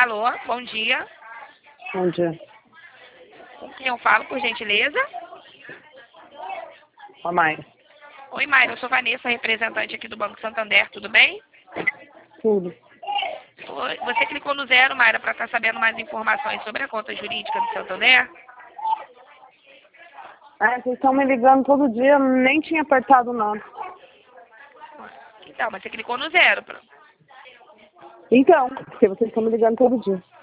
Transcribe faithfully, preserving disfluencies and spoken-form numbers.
Alô, bom dia. Bom dia. Com quem eu falo, por gentileza? Ô, Mayra. Oi, Mayra, eu sou Vanessa, representante aqui do Banco Santander, tudo bem? Tudo. Oi, você clicou no zero, Mayra, para estar sabendo mais informações sobre a conta jurídica do Santander? É, vocês estão me ligando todo dia, eu nem tinha apertado nada. Então, mas você clicou no zero. Pra... Então, porque vocês estão me ligando todo dia.